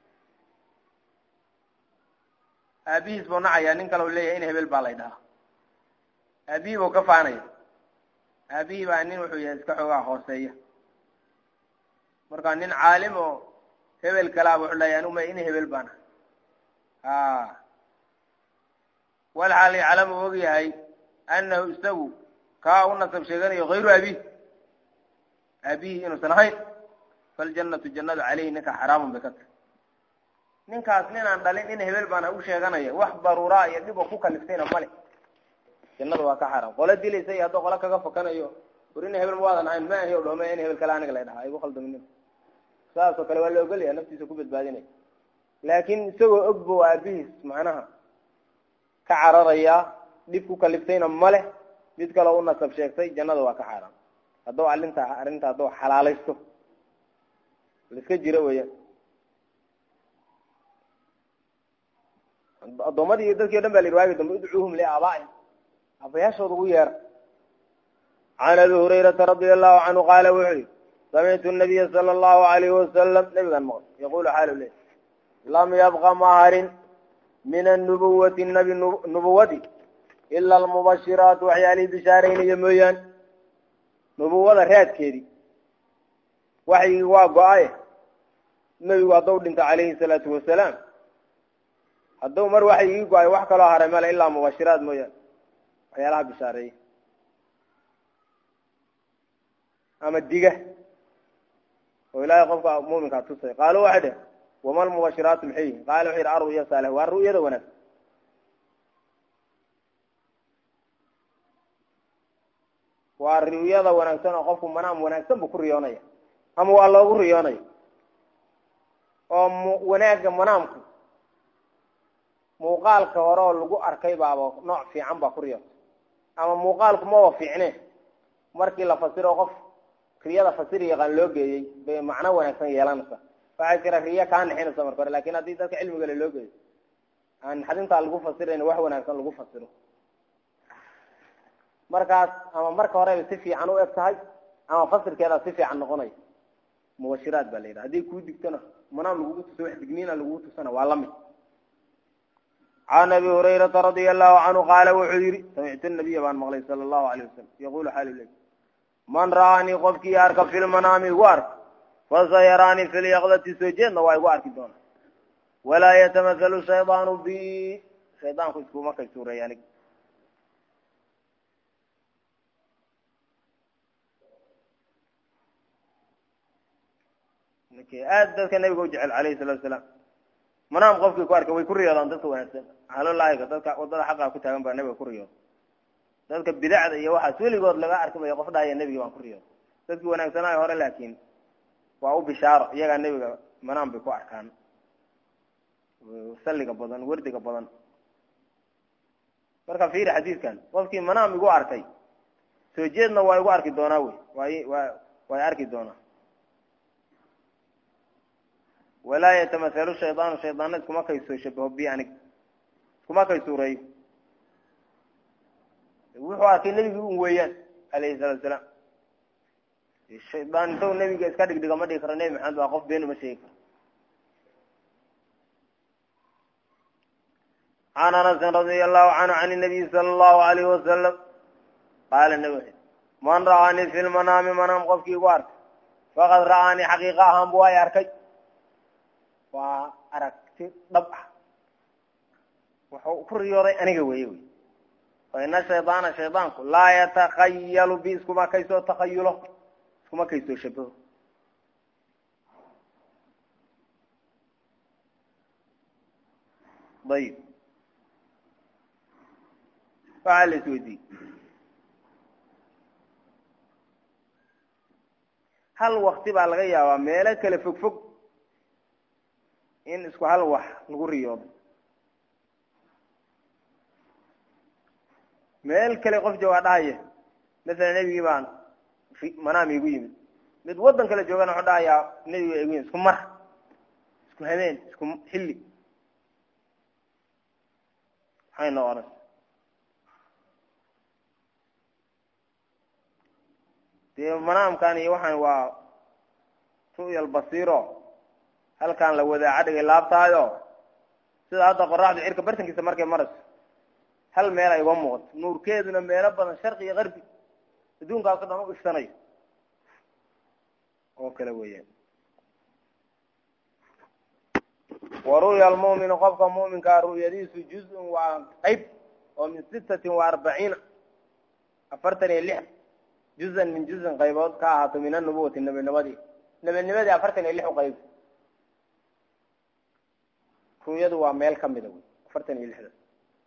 أبيه سبحانه يعني إنك لو ليه إنه بالبالي أبيه وكفاني أبيه بأنين وحوية اسكحوها خوصية مركانين عالم وهبل كلاب وحليان وما إنه هبل بانا آه والحالي علم وقي هاي أنه استوى كاو نصب شغاني غير أبيه أبيه إنه سنهاي فالجنة الجنة عليه إنك حرام بكتر نينك أصلين عن دلين إنه هبل بانا وشغاني وحبروا رأي يجب أخوك اللفتين الملك جنة واقع حرام قلت دي لي سي هذا قلت كذا فكنا يو وريني هبل مواد عين ما هي ولا ما هي هبل كلامك لا ده أيوة خلد منه ساس وكل ولا يقول لي نفسي سكوبت بعدين لكن سوى أبو أبيه معناها كعررية ديفو كلفتين ماله بيتكلموا الناس بشيء سي جنة واقع حرام هذا علم أنت أنت هذا حلال يستو لسه جرا ويا الضماد يقدر كده بالرواية دم يدعوهم لآبائهم أبيشوا ضوير عن أبي هريرة رضي الله عنه قال وحي سمعت النبي صلى الله عليه وسلم نبي الموت يقول حاله ليه لم يبقى مهر من النبوة النبي نبوتي إلا المبشرات وحيالي بشارين يميان نبوة رهات كيري وحي واقع آية النبي وضوء انت عليه الصلاة والسلام هدو مر وحي يقع وحكى له هرمال إلا مبشرات ميان وحيالها بشارين أما الدقة ولا يقف مؤمن كاتوسي قالوا واحدة وما المبشرات محيه قالوا حير الرؤيا صالح والرؤيا ذو نفس والرؤيا ذو نفس وقف منام ونكسب بكل يونية أما والله غير يونية أم وناك منامك muuqaalka hore oo lagu arkay baaba nooc fiican baa ku riyooday ama muuqaalku ma waa fiicne markii la fasiro qof riyada fasiri yaqaan loo geeyey bay macno wanaagsan yeelanaysa waxaa jira riya kaa nixinaysa marka hore laakiin haddii dadka cilmiga le loo geeyo aan xadintaa lagu fasirayn wax wanaagsan lagu fasiro markaas ama marka horeba si fiican u eg tahay ama fasirkeeda si fiican noqonay mubashiraad baa la yidhaha haddii kuu digtona manaam lagugu tuso wax digniina lagugu tusana waa lamid can abi hurayrata radia allahu canhu qaala wuxuu yidhi samictu nabiya baan maqlay sala allahu alayh wasalam yaqulu xaalu ley man ra'aanii qofkii arka fi lmanaami igu arka fasayaraanii fi lyaqdati soo jeedna waa igu arki doona walaa yatamahalu shaydaanu bi shaydaanku iskuma kay suureey anig aad dadka nabiga u jecel alayhi salatu wasalaam manaam qofkii ku arka way ku riyoodaan dadka wanaagsan ahlulaahiga dadka wadada xaqa ku taagan baa nabiga ku riyooda dadka bidacda iyo waxaas weligood laga arkamayo qof dhahaya nebiga waan ku riyooda dadkii wanaagsanaayo hore laakiin waa u bishaaro iyagaa nebiga manaam bay ku arkaan salliga badan wardiga badan marka fiiri xadiidkan qofkii manaam igu arkay soo jeedna waa igu arki doonaa wey way waa way arki doonaa walaa yatamahalu shaydaanu shaydaana iskuma kay soo shabaho bi anig iskuma kay suureeyo wuxuu arkay nebigii un weeyaan alayhi salatu wasalaam shaydaan intaw nebiga iska dhigdhiga ma dhigi karo nebi maxamed waa qof been uma sheegi karo can anasin radia allahu canhu can nabiyi sala allahu alayhi wasalam qaala nabi wuxu man ra'aanii fi lmanaami manaam qofkii igu arkay faqad ra'aanii xaqiiqa ahaan bu ay arkay waa aragti dhab ah wuxuu ku riyooday aniga weeye wey fa ina shaydaana shaydaanku laa yatakayalu bi iskuma kaysoo takayulo iskuma kaysoo shabaho ayib waxaa la isweydiiyey hal wakti baa laga yaabaa meelo kale fog fog in isku hal wax lagu riyoodo meel kale qof joogaa dhahaya masalan nebigii baan manaam igu yimid mid waddan kale joogana wuxuu dhahayaa nebiga igu yimid isku mar isku habeen isku xilli maxay noo oran dee manaamkan iyo waxaan waa ru'yal basiiro halkaan la wadaaca dhigay laabtaayo sida hadda qoraxda cirka bartankiisa markay marayso hal meel ay uga muuqato nuurkeeduna meelo badan sharqi iyo qarbi adduunkaas o dhan u igsanayo oo kale weeyaan wa ru'ya almu'minu qofka mu'minkaa ru'yadiisu juz-un waa qayb oo min sittatin wa arbaciina afartan iyo lix juzan min juzin qaybood ka ahaato min anubuwati nebinimadii nebinimadii afartan iyo lix u qayb ru'yadu waa meel ka mida wey afartan iyo lixda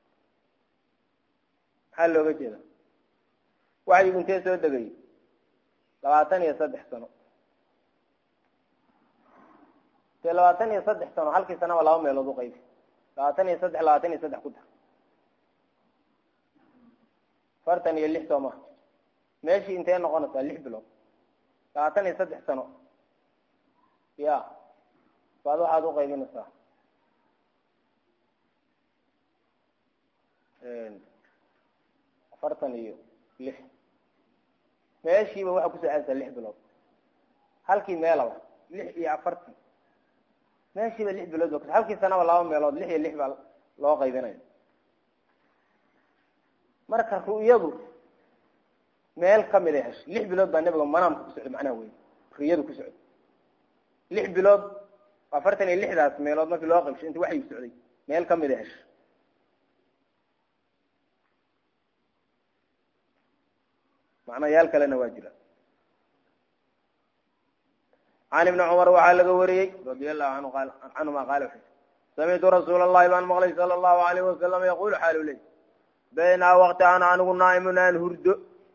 maxaa looga jeeda waxyigu intee soo degay labaatan iyo saddex sano dee labaatan iyo saddex sano halkii sanaba laba meelood u qaybi labaatan iyo saddex labaatan iyo saddex ku dar afartan iyo lix soo maha meeshii intee noqonaysaa lix bilood labaatan iyo saddex sano ya baad waxaad u qaybinaysaa afartan iyo lix meeshiiba waxaa kusoo aadaysaa lix bilood halkii meelaba lix iyo afartan meeshiiba lix bilood ba halkii sanaba laba meelood lix iyo lix baa loo qaybinaya marka ru'yadu meel kamid ay heshay lix bilood baa nebiga manaamka ku socday macnaha wey riyadu ku socday lix bilood afartan iyo lixdaas meelood markii loo qaybshay inta waxay socday meel kamid ay heshay macnaa yaal kalena waa jira can ibni cumar waxaa laga wariyey radia allahu anhu qaal canhuma qaala wuxuu samictu rasuula allahi baan maqlay sala allahu alayhi wasalam yaqulu xaalu ley baynaa waqti ana anigu naa'imun aan hurdo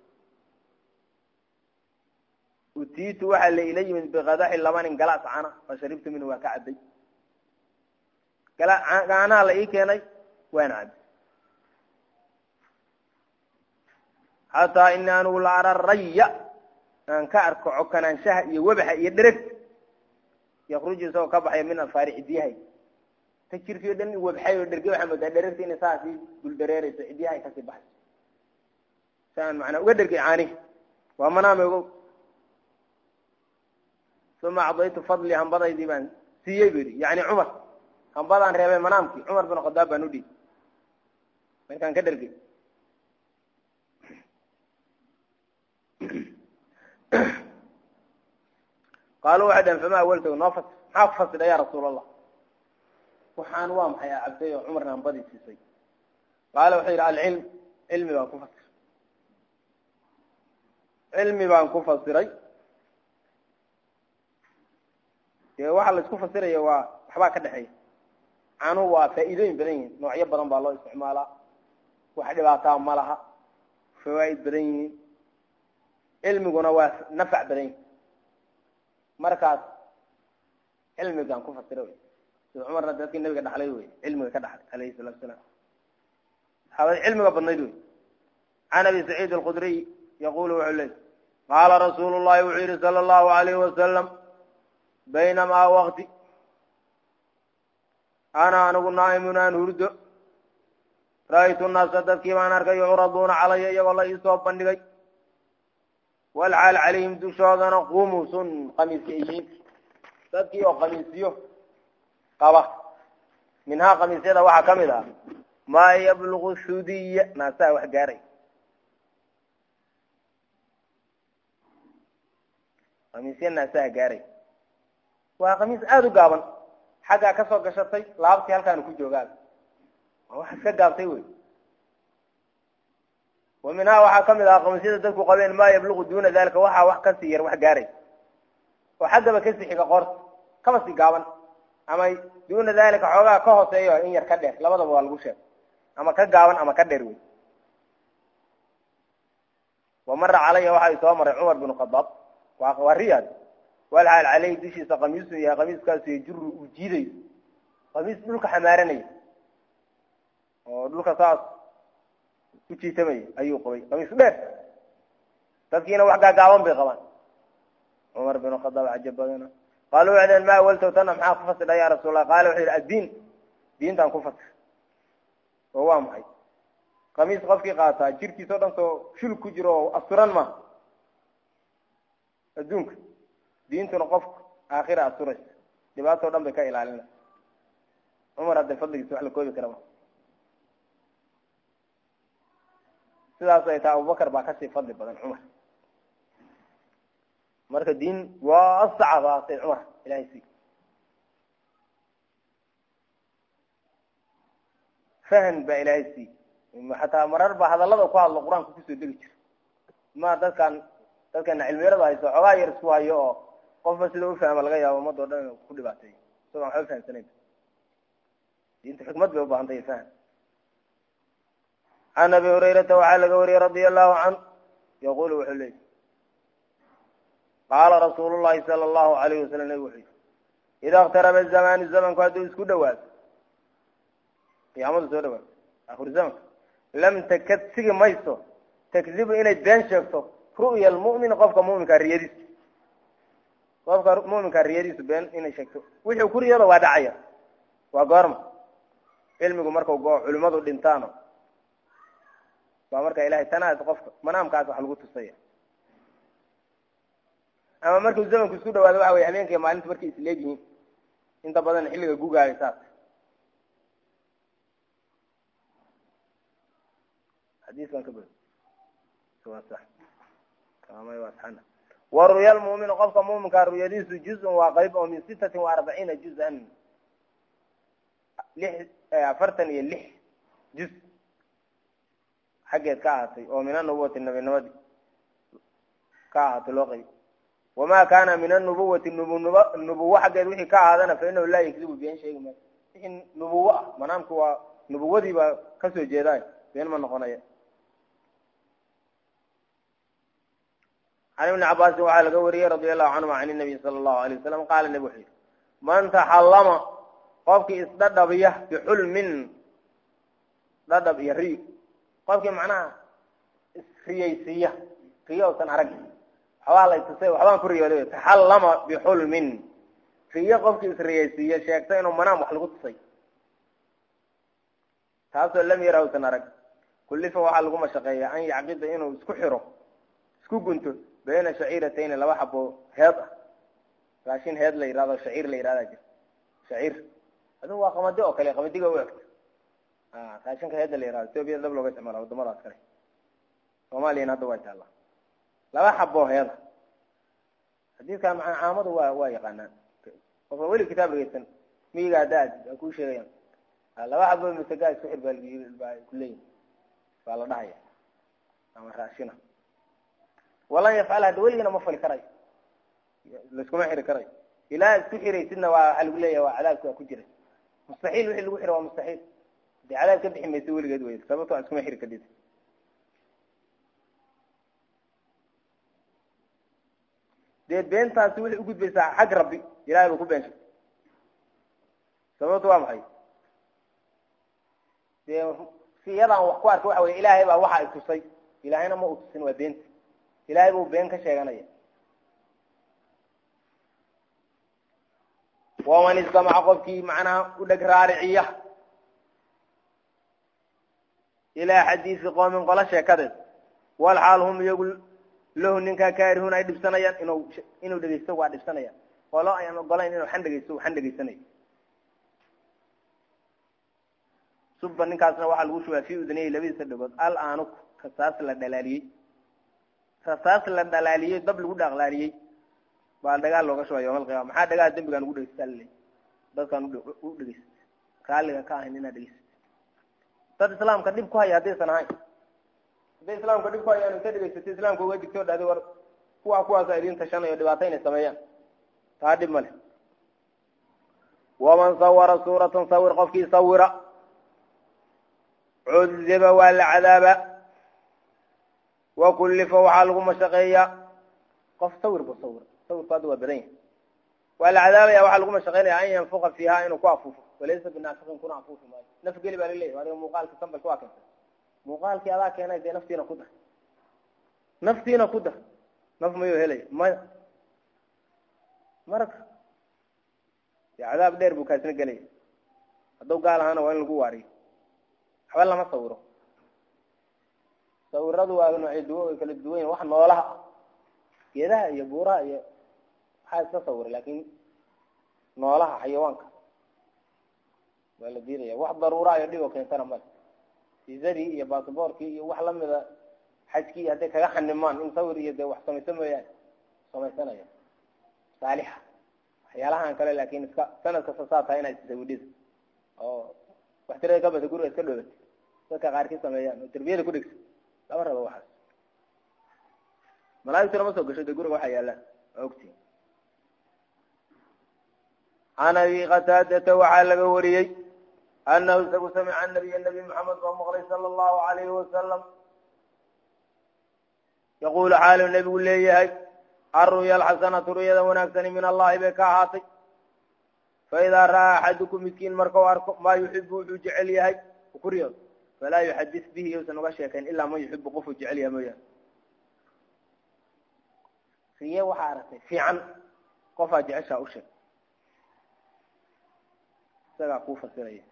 utiitu waxaa la ila yimid bikadaxi labanin galaas cana fasharibtu minhu waa ka cabbay gaanaha la ii keenay waan cab xataa ini anugu la ara raya aan ka arko cokanaanshaha iyo webaxa iyo dhereg yakruju isagoo ka baxaya min alfaari cidiyahay ta jirkii o dhan webxay oo dherge waxaa moodaa dheregta inay saasii duldareerayso cidiyahay kasii baxayso saan macnaa uga dhergay caanihi waa manaame ogow uma acdaytu fadli hambadaydii baan siiyey bu yidhi yani cumar hambadaan reebay manaamkii cumar bin khadaab baan udhiib markaan ka dhergay qaaluu waxay dhaheen fama awaltahu noo fasir maxaa ku fasira ya rasuul allah waxaan waa maxay a cabtay oo cumarna hambadii siisay qaala wuxuu yidhi alcilm cilmi baan ku fasir cilmi baan ku fasiray dee waxa la isku fasiraya waa waxbaa ka dhexeeya caanuhu waa faa'iidooyin badan yihiin noocyo badan baa loo isticmaalaa wax dhibaataa ma laha fawaa'id badan yihiin cilmiguna waa nafac badan yihin markaas cilmigaan ku fasira wey sida cumarna dadkii nabiga dhaxlay wey cilmiga ka dhaxlay alayhi salatu wasalaam saxaabada cilmiga badnayd wey can abi saciid alkhudriy yaqulu wuxuu leey qaala rasuulu llahi wuxuu yihi sala allahu alayhi wasalam baynamaa wakti ana anigu naa'imun aan hurdo ra'aytu nnaasa dadkii baan arkay yucraduuna calaya iyagoo la iisoo bandhigay walxaal calayhim dushoodana khumusun qamiisya yihiin dadkii oo qamiisyo qaba minhaa qamiisyada waxaa ka mid ah maa yablugu hudiya naasaha wax gaaray qamiisya naasaha gaaray waa qamiis aada u gaaban xaggaa kasoo gashatay laabtii halkaanu ku joogaan waa wax iska gaabtay wey wa minhaa waxaa kamid ahaa qamiisyada dadku qabeen maa yablugu duna dalika waxaa wax kasii yar wax gaaray oo xaggaba kasii xiga qoorta kaba sii gaaban ama duna dalika xoogaa ka hooseeyo in yar ka dheer labadaba waa lagu sheegay ama ka gaaban ama ka dheer wey wamara calaya waxa soo maray cumar bin khadaab waa riyaad walxaal caleyhi dushiisa qamiisun yahay qamiiskaasu yajuru uu jiidayo qamiis dhulka xamaaranaya oo dhulka saas u jiitamaya ayuu qabay qamiis dheer dadkiina wax gaagaaban bay qabaan cumar bin khadaab cajab badana qaaluu waxay dhaheen ma awaltaw tana maxaa ku fasira ya rasuul allah qaala wuxuu yidhi addiin diintaan ku fasir oo waa maxay qamiis qofkii qaataa jirkiisa o dhan soo shul ku jiro oo asturan ma adduunka diintuna qofka aakhira asturaysa dhibaato o dhan bay ka ilaalinaysa cumar hadda fadligiisa wax la koobi kara ma sidaas ay tahay abubakar baa kasii fadli badan cumar marka diin waa asacabaatay cumar ilahay sii fahan baa ilaahay sii xataa marar baa hadallada ku hadlo qur-aanka kusoo degi jira ma dadkan dadkana cilmiyarada hayso xoogaa yar isku hayo oo qofba sida ufahma laga yaabo ummadda o dhan inu ku dhibaateeyo isagoo waxba fahamsanayn diinta xikmad bay ubaahan tahay fahan can abi hurayrata waxaa laga wariyey radia allahu canhu yaqulu wuxuu leeyay qaala rasuulu llahi sala allahu alayhi wasalam nabig wuxuu yihi idaa اktaraba zamanu zamanku hadduu isku dhawaado qiyaamadu soo dhawaato akhir zamanka lam takad sigi mayso takdibu inay been sheegto ru'ya lmu'min qofka mu'minkaa riyadiisa qofka mu'minkaa riyadiisu been inay sheegto wixii ku riyada waa dhacaya waa goorma cilmigu markau go culimadu dhintaano baa marka ilahay tanaas qofka manaamkaas wax lagu tusaya ama markuu zamanku isku dhawaado waxa wey habeenkay maalinta markay isleegyihiin inta badan xilliga gugaayo saas xadiis baan ka bad waa sax kaamay waa saxana waruya lmu'minu qofka mu'minkaa ruyadiisu juz-un waa qayb oo min sitatin wa arbaciina juz-an lix afartan iyo lix juz xaggeed ka ahaatay oo min anubuwati nabinimadii ka ahaatay loo qayb wamaa kaana min anubuwati nubnub nubuwo xaggeed wixii ka ahaadana fa inahu laa yakdibu been sheegi maayo wixii nubuwo ah manaamku waa nubuwadii baa kasoo jeedaay been ma noqonaya can ibni cabaasin waxaa laga wariyey radia allahu canhuma can nabiy sala allahu alay wasalam qaala nabi wuxuu yihi man taxallama qofkii isdhadhabiya bixulmin dhadhab iyo riyo qofkii macnaha isriyaysiiya riyo uusan arag waxbaa la tusay waxbaan ku riyooday taxallama bixulmin riyo qofkii isriyaysiiya sheegtay inuu manaam wax lagu tusay taasoo lam yara uusan arag kullifa waxaa lagu mashaqeeya an yacqida inuu isku xiro isku gunto bayna shaciiratayni laba xabo heed ah raashin heed la yidhahdo shaciir la yidhahdaa jira shaciir adigu waa qamadi oo kale qamadiga u egta raashinka heedda la yihahdo ethoobiya dab looga isticmaala wadamadaas kale soomaaliyana hadda waa taalla laba xabo heeda xadiidkan maa caamadu waa waa yaqaanaan qofka weli kitaab dhegeysan miyiga hadda a kuu sheegayaan laba xabo masagaa isku xir baa kuleeyihin baa la dhahaya ama raashina walan yafcal hadda weligana ma fali karayo laiskuma xiri karayo ilaa isku xiraysidna waa waxaa lagu leeyahay waa cadaabki waa ku jira mustaxiil wixii lagu xiro waa mustaxiil dee cadaab ka bixi maysa weligeed wey sababto aan iskuma xiri kadid dee beentaasi waxay ugudbaysaa xag rabbi ilahay ba ku beenshay sababto waa maxay dee si iyadaan wax ku arka waxa wey ilaahay baa waxa itusay ilaahayna ma utusin waa beenta ilahay buu been ka sheeganaya waman istamaca qofkii macnaha u dheg raariciya ilaa xadiisi qoomin qola sheekadeed walxaal hum iyagu lahu ninkaa kaarihun ay dhibsanayaan inuu inuu dhegeysto waa dhibsanayaan qolo ayaan ogolayn inuu xan dhegeysto xan dhegeysanayo suba ninkaasna waxaa lagu shubaa fi udnayhi labadiisa dhagood al aanuk rasaas la dhalaaliyey rasaas la dhalaaliyey dab lagu dhaqlaaliyey baa dhagaal looga shubaa yawma alqiyama maxaa dhagaha dembigaan ugu dhegeysta alale dadkaan u dhegeysta raaliga ka ahayn inaad dhegeysta dad islaamka dhib ku haya haddaysan ahayn hadday islaamka dhib ku hayaan inta dhegeysatay islaamka uga digtoo dhahday war kuwa kuwaasa idin tashanayo dhibaato inay sameeyaan taa dhib male waman sawara suuratan sawir qofkii sawira cudiba waa la cadaaba wakullifa waxaa lagu mashaqeeyaa qof sawir bu sawir sawirku hadda waa badan yahay waa la cadaabaya waxaa lagu mashaqeynaya an yanfuqa fiiha inuu ku afuufo walaysa binaafiqin kuna afuufi maayo naf geli baa laleeyahy adiga muuqaalka sambalka waa keentay muuqaalkii adaa keenay dee naftiina ku dar naftiina ku dar naf mayuu helaya maya marka dee cadaab dheer buu kaasina gelaya hadduu gaal ahaana waa in lagu waariyo waxba lama sawiro sawiradu waa noocyo duwan way kala duwan yihin wax noolaha ah geedaha iyo buuraha iyo waxaa iska sawira laakin noolaha xayawaanka waa la diidaya wax daruura iyo dhib oo keentana male visadii iyo basaboorkii iyo wax lamida xajkii hadday kaga xanimaan in sawir iyo dee wax samaysa mooyaane samaysanaya saalixa waxyaalahan kale laakin iska sanad kasta saa tahay inaad isawidhida oo wax tirada ka bada guriga iska dhoobatay dadka qaarkii sameeyaan oo derbiyada ku dhegsa lama rabo waxaas malaa'igtuna ma soo gasho dee guriga waxaa yaallaan waa ogtihin can abi qataadata waxaa laga wariyey anahu isagu samica nabiy nabi maxamed oo maqlay sala allahu alayhi wasalam yaqulu xaalu nebigu leeyahay arru'ya alxasanatu ru'yada wanaagsani min allahi bay ka ahaatay faidaa ra'aa axadukum midkiin markau arko maa yuxibu wuxuu jecel yahay ku riyoodo falaa yuxadis bihi yousan uga sheekayn ilaa man yuxibu qofuu jecel yahay mooyaane riye waxaa aragtay fiican qofaa jeceshaa u sheeg isagaa kuu fasiraya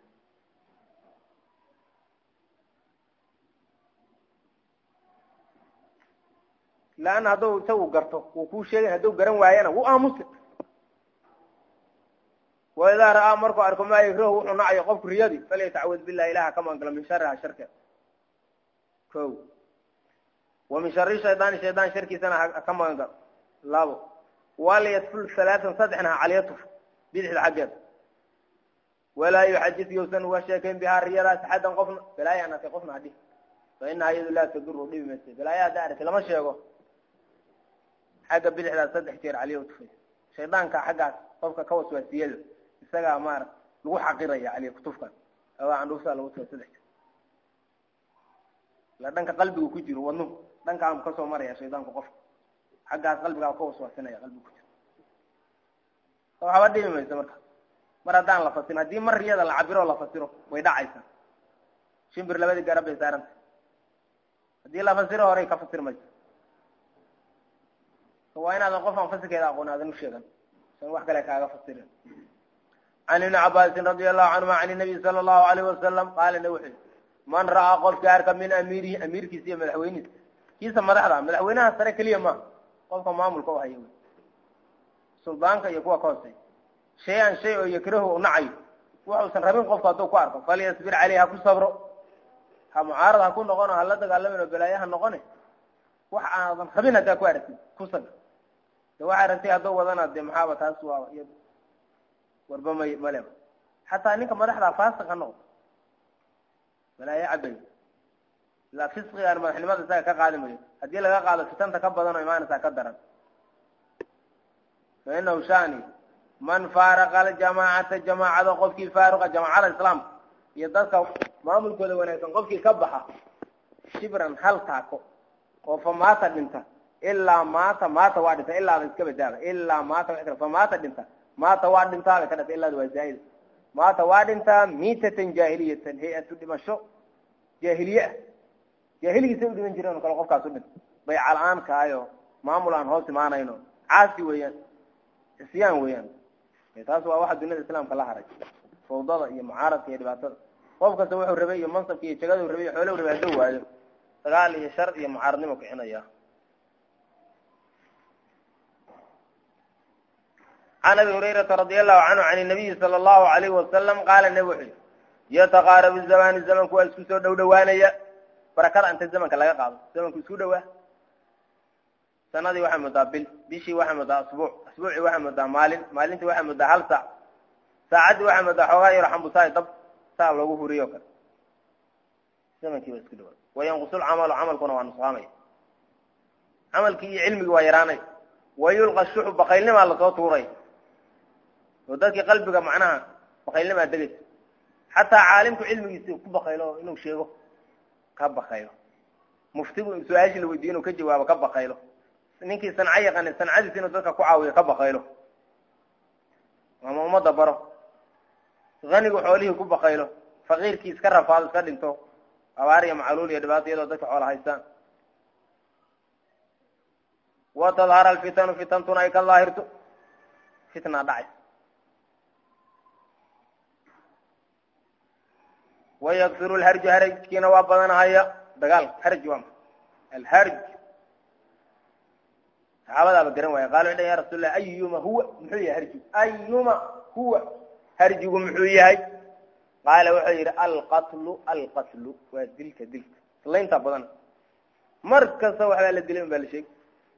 laanna hadduu isagu garto wuu kuu sheegay hadduu garan waayana wuu aamusi waidaa ra'aa markuu arko maa yakrahu wuxuu nacayo qofku riyadii falyatacawad billahi ilaha ka magangalo min shariha sharkeeda ko wa min shari shaydaani shaydaan sharkiisana haka magangalo labo walyatful halaatan saddexna ha caliyatuf bidixda xaggeeda walaa yuxadis yousan uga sheekayn bihaa riyadaas axadan qofna balaayo aan arkay qofna hadhi fa inaha iyadu laa taduru dhibi maysa balaayo hadda arkay lama sheego xagga bidixdaas saddex jeer caliya utufay shaydaanka xaggaas qofka ka waswaasiyada isagaa maara lagu xaqiraya caliya kutufkan awaa candhuufsaa lagu tufa saddex jeer la dhanka qalbigu ku jiro wadnuhu dhankaan kasoo maraya shaydaanku qofka xaggaas qalbigaa ka waswaasinaya qalbigu ku jiro waxba dhibi maysa marka mar haddaan la fasirin haddii mar riyada la cabiro la fasiro way dhacaysaa shimbir labadii garab bay saaranta haddii la fasiro horey ka fasir mayso waa inaadan qof aan fasirkeeda aqoon aadan u sheegan san wax kale kaaga fasirin can ibni cabaasin radia allahu canhuma can nabiy sala allahu alayhi wasalam qaala na wuxuu man ra'aa qofka arka min amiirihi amiirkiisa iyo madaxweyniisa kiisa madaxda madaxweynaha sare keliya ma qofka maamulka u haya suldaanka iyo kuwa ka hooseeya shay-an shay oo yakrahu u nacayo wuxuusan rabin qofku hadduu ku arko falyasbir caleyh ha ku sabro ha mucaarad ha ku noqono hala dagaalamin oo balaayo ha noqone wax aadan rabin haddaa ku aragtid ku sabr de waxaa aragtay hadduu wadana dee maxaaba taas waa iya warba may maleba xataa ninka madaxdaa faasiq ha noqdo balaayo cabay ilaa fisqigaan madaxnimada isaga ka qaadi mayo haddii laga qaado fitanta ka badan oo imaanaysaa ka daran fa inahu shani man faaraqa aljamaacata jamaacada qofkii faaruqa jamaacada islaamka iyo dadka maamulkooda wanaagsan qofkii ka baxa shibran hal taako oo fa maata dhinta ilaa maata maata waa dhinta ilaada iska badaaba ilaa maata wa kale fa maata dhinta maata waa dhintaa bay ka dhata ilaada waa zaa'id maata waa dhintaa miitatan jaahiliyatan hay-atu dhimasho jaahiliye ah jaahiligiisa u dhiman jireen oo kale qofkaas u dhinta bayca la-aan kaayo maamul aan hoos imaanayno caasi weeyaan isyaan weeyaan taas waa waxa duniyada islaamka la haray fawdada iyo mucaaradka iyo dhibaatada qof kasta wuxuu rabay iyo mansabka iyo jagada uu rabay iyo xoolo uu rabay hadduu waayo dagaal iyo shar iyo mucaaradnimo kicinaya can abi hurayrata radia allahu canhu can nabiyi sala allahu alayhi wasalam qaala nabi wuxuu yataqaarabu zamani zamanku waa isku soo dhow dhowaanaya barakada inta zamanka laga qaado zamanku isku dhowaa sanadii waxaa moodaa bil bishii waxaa moodaa asbuuc asbuucii waxaa moodaa maalin maalintii waxaa moodaa hal saac saacaddii waxaa moodaa xoogaa yaro xambusaay dab saa loogu huriyo kale zamankii waa isku dhawaa wayanqusul camalu camalkuna waa nusqaamaya camalkii iyo cilmigii waa yaraanay wayulqa shuxu bakaylnimaa lasoo tuuray oo dadkii qalbiga macnaha bakaylnimaa degaysa xataa caalimku cilmigiisi ku bakaylo inuu sheego ka bakaylo muftigu su-aashii la weydiiyo inuu ka jawaabo ka bakaylo ninkii sanco yaqaani sancadiisa inuu dadka ku caawiyo ka bakaylo ama ummadda baro hanigu xoolihii ku bakaylo faqiirkii iska rafaado iska dhinto abaar iyo macluul iyo dhibaato iyadoo dadka xoola haystaan watadhara alfitanu fitantuna ay ka daahirto fitna dhacay wayaksiru lharju harajkiina waa badanahaya dagaal harj waa alharj saxaabadaaba garan waaya qaalo waxay ya rasuul lah ayuma huwa muxuu yahay harjigu ayuma huwa harjigu muxuu yahay qaala wuxuu yidhi alqatlu alqatlu waa dilka dilka islaynta badan mar kasta waxbaa la dilay un baa la sheegi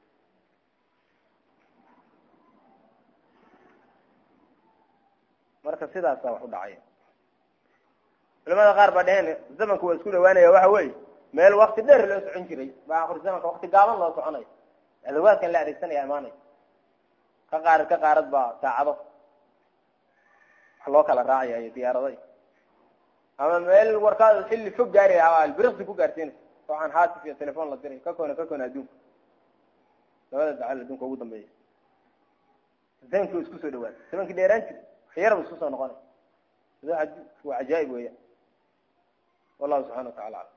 marka sidaasaa wax u dhacaya culamada qaar baa dheheen zamanku waa isku dhawaanaya waxa weeye meel wakti dheer loo socon jiray baa akhir zamanka wakti gaaban loo soconaya adawaadkan la adeegsanaya imaanaya ka qaarad ka qaarad baa saacado wax loo kala raacaya iyo diyaaraday ama meel warkaada xilli fog gaari albiriqsi ku gaarsiinaysa waxaan haatif iyo telefon la diray ka koona ka koona adduunka labada dacal adduunka ugu dambeeya zamankii waa isku soo dhawaada zamankii dheeraan jiri waxyaraba isku soo noqonay waa cajaa'ib weeyaan wallahu subxana wa tacala aclam